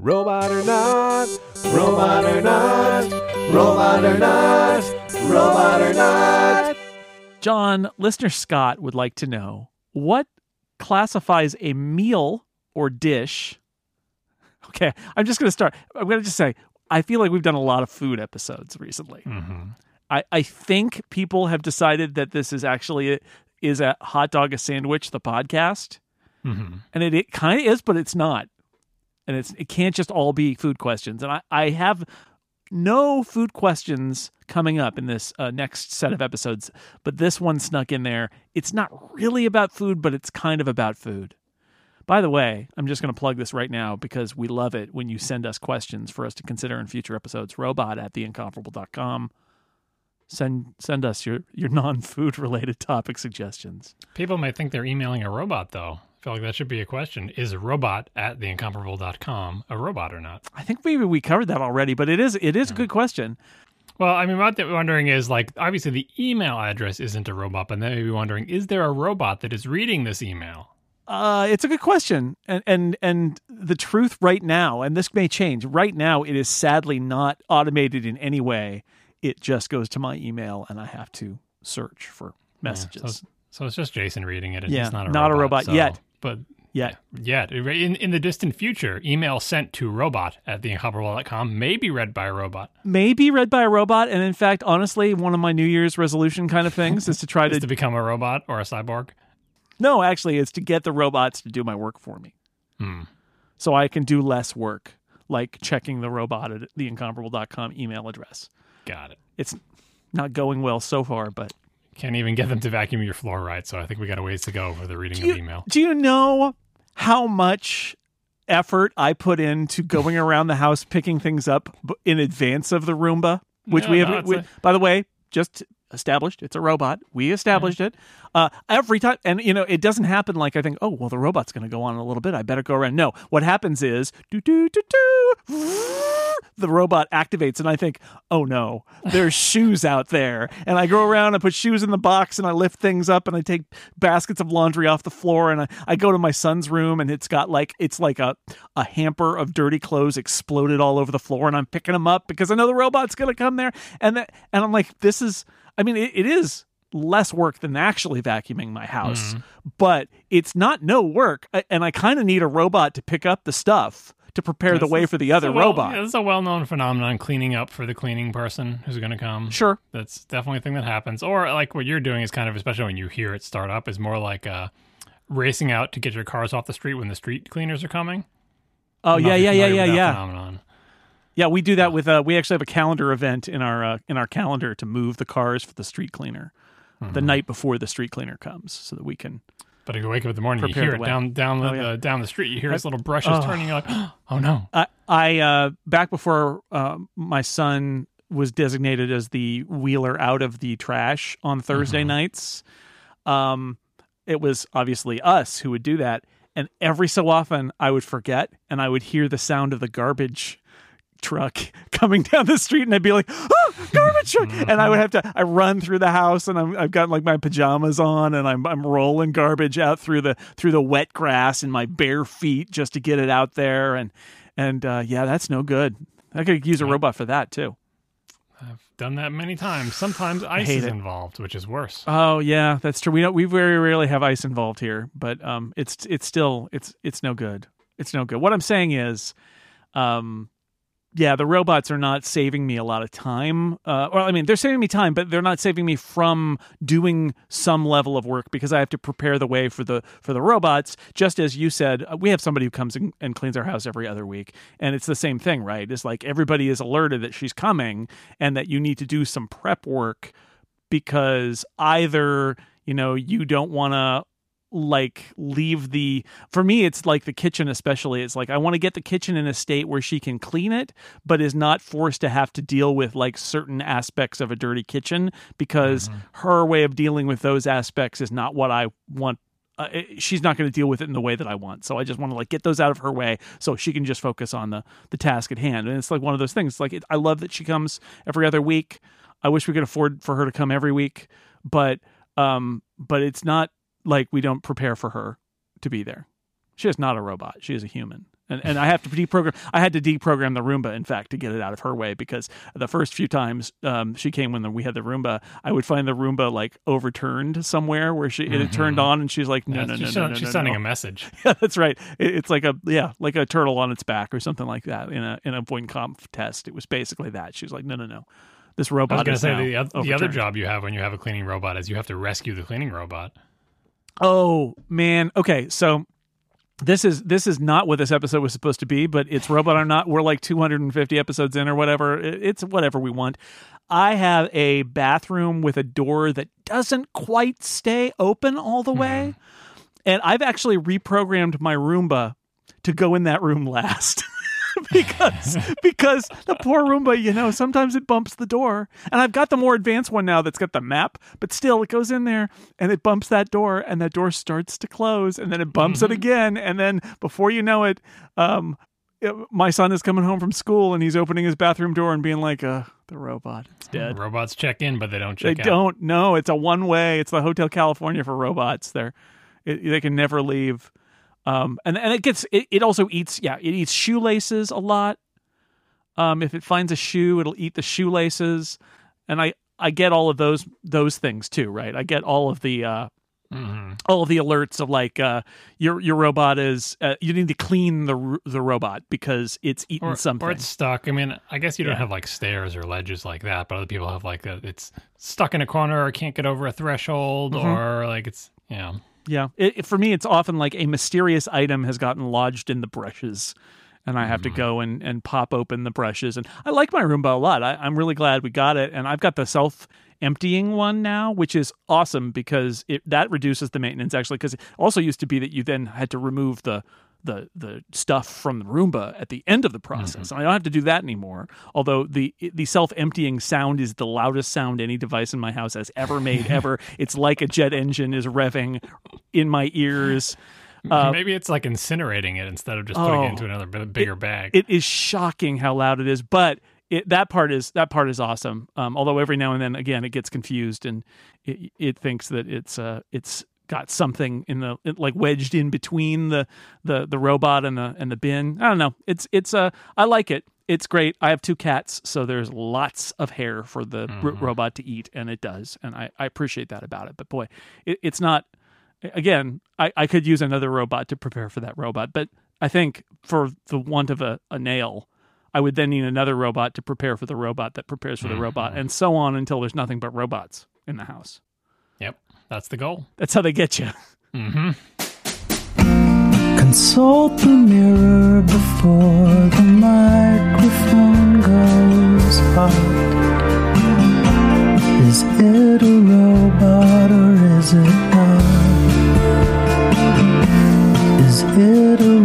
Robot or not, robot or not, robot or not, robot or not. John, listener Scott would like to know, what classifies a meal or dish? Okay, I'm just going to start. I'm going to just say, I feel like we've done a lot of food episodes recently. Mm-hmm. I think people have decided that this is actually is a hot dog, a sandwich, the podcast. Mm-hmm. And it kind of is, but it's not. And it can't just all be food questions. And I have no food questions coming up in this next set of episodes, but this one snuck in there. It's not really about food, but it's kind of about food. By the way, I'm just going to plug this right now because we love it when you send us questions for us to consider in future episodes. robot@theincomparable.com. Send us your non-food related topic suggestions. People might think they're emailing a robot, though. I feel like that should be a question. Is robot@theincomparable.com a robot or not? I think maybe we covered that already, but it is a good question. Well, I mean, what they're wondering is, like, obviously the email address isn't a robot, but they may be wondering, is there a robot that is reading this email? It's a good question. And the truth right now, and this may change, right now it is sadly not automated in any way. It just goes to my email and I have to search for messages. Yeah, so it's just Jason reading it. Yeah, It's not a robot so, yet. But yet. In the distant future, email sent to robot@theincomparable.com may be read by a robot. May be read by a robot. And in fact, honestly, one of my New Year's resolution kind of things is to try to become a robot or a cyborg. No, actually, it's to get the robots to do my work for me. So I can do less work, like checking the robot at theincomparable.com email address. Got it. It's not going well so far, but... Can't even get them to vacuum your floor right, so I think we got a ways to go for the reading of email. Do you know how much effort I put into going around the house picking things up in advance of the Roomba? By the way, just established, it's a robot. We established it. Every time, and it doesn't happen like I think, oh, well, the robot's going to go on in a little bit. I better go around. No, what happens is, the robot activates, and I think, oh no, there's shoes out there. And I go around, I put shoes in the box, and I lift things up, and I take baskets of laundry off the floor, and I go to my son's room, and it's like a hamper of dirty clothes exploded all over the floor, and I'm picking them up because I know the robot's going to come there. And I'm like, this is, I mean, it is less work than actually vacuuming my house, but it's not no work. And I kind of need a robot to pick up the stuff to prepare the way for the other robot. Yeah, it's a well-known phenomenon, cleaning up for the cleaning person who's going to come. Sure. That's definitely a thing that happens. Or like what you're doing is kind of, especially when you hear it start up, is more like racing out to get your cars off the street when the street cleaners are coming. Oh, yeah. Phenomenon. Yeah, we do that with, we actually have a calendar event in our calendar to move the cars for the street cleaner the night before the street cleaner comes so that we can... But if you wake up in the morning, you hear it down the street. You hear his little brushes turning. You're like, oh no! I back before my son was designated as the wheeler out of the trash on Thursday nights. It was obviously us who would do that, and every so often I would forget, and I would hear the sound of the garbage truck coming down the street, and I'd be like, oh, garbage truck. And I would I run through the house, and I've got like my pajamas on, and I'm rolling garbage out through the wet grass in my bare feet just to get it out there. And yeah, that's no good. I could use a robot for that too. I've done that many times. Sometimes ice is involved, which is worse. Oh yeah, that's true. We very rarely have ice involved here, but it's still no good. It's no good. What I'm saying is, yeah, the robots are not saving me a lot of time. They're saving me time, but they're not saving me from doing some level of work because I have to prepare the way for the robots. Just as you said, we have somebody who comes and cleans our house every other week, and it's the same thing, right? It's like everybody is alerted that she's coming and that you need to do some prep work because either, you don't want to for me, it's like the kitchen especially. It's like I want to get the kitchen in a state where she can clean it, but is not forced to have to deal with like certain aspects of a dirty kitchen because her way of dealing with those aspects is not what I want. She's not going to deal with it in the way that I want. So I just want to get those out of her way so she can just focus on the task at hand. And it's like one of those things. I love that she comes every other week. I wish we could afford for her to come every week, but it's not like we don't prepare for her to be there. She is not a robot. She is a human. And I have to deprogram. I had to deprogram the Roomba, in fact, to get it out of her way, because the first few times she came when we had the Roomba, I would find the Roomba like overturned somewhere where it had turned on, and she's like, no. She's sending a message. Yeah, that's right. It's like a turtle on its back or something like that in a Voight-Kampff test. It was basically that. She was like, no. This robot. I was going to say the other job you have when you have a cleaning robot is you have to rescue the cleaning robot. Oh man. Okay, so. This is not what this episode was supposed to be, but it's Robot or Not. We're like 250 episodes in or whatever. It's whatever we want. I have a bathroom with a door that doesn't quite stay open all the way. And I've actually reprogrammed my Roomba to go in that room last. because the poor Roomba, sometimes it bumps the door. And I've got the more advanced one now that's got the map, but still it goes in there and it bumps that door, and that door starts to close, and then it bumps it again. And then before you know it, my son is coming home from school and he's opening his bathroom door and being like, the robot, it's dead. Robots check in, but they don't check out. They don't. No, it's a one-way. It's the Hotel California for robots. They can never leave. And it also eats, it eats shoelaces a lot. If it finds a shoe, it'll eat the shoelaces. And I get all of those things too, right? I get all of the alerts of like, your robot is, you need to clean the robot because it's eaten something. Or it's stuck. I mean, I guess you don't have like stairs or ledges like that, but other people have like it's stuck in a corner or can't get over a threshold or like it's, Yeah, for me, it's often like a mysterious item has gotten lodged in the brushes, and I have to go and pop open the brushes. And I like my Roomba a lot. I'm really glad we got it, and I've got the self-emptying one now, which is awesome because that reduces the maintenance, actually, because it also used to be that you then had to remove the stuff from the Roomba at the end of the process. And I don't have to do that anymore. Although the self-emptying sound is the loudest sound any device in my house has ever made ever. It's like a jet engine is revving in my ears. Maybe it's like incinerating it instead of just putting it into another bigger bag. It is shocking how loud it is, but that part is awesome. Although every now and then, again, it gets confused and it thinks that it's got something like wedged in between the robot and the bin. I don't know. It's I like it. It's great. I have 2 cats, so there's lots of hair for the robot to eat, and it does, and I appreciate that about it. But boy, it's not. Again, I could use another robot to prepare for that robot, but I think for the want of a nail, I would then need another robot to prepare for the robot that prepares for the robot, and so on until there's nothing but robots in the house. Yep, that's the goal. That's how they get you. Consult the mirror before the microphone goes hot. Is it a robot or is it not? Is it a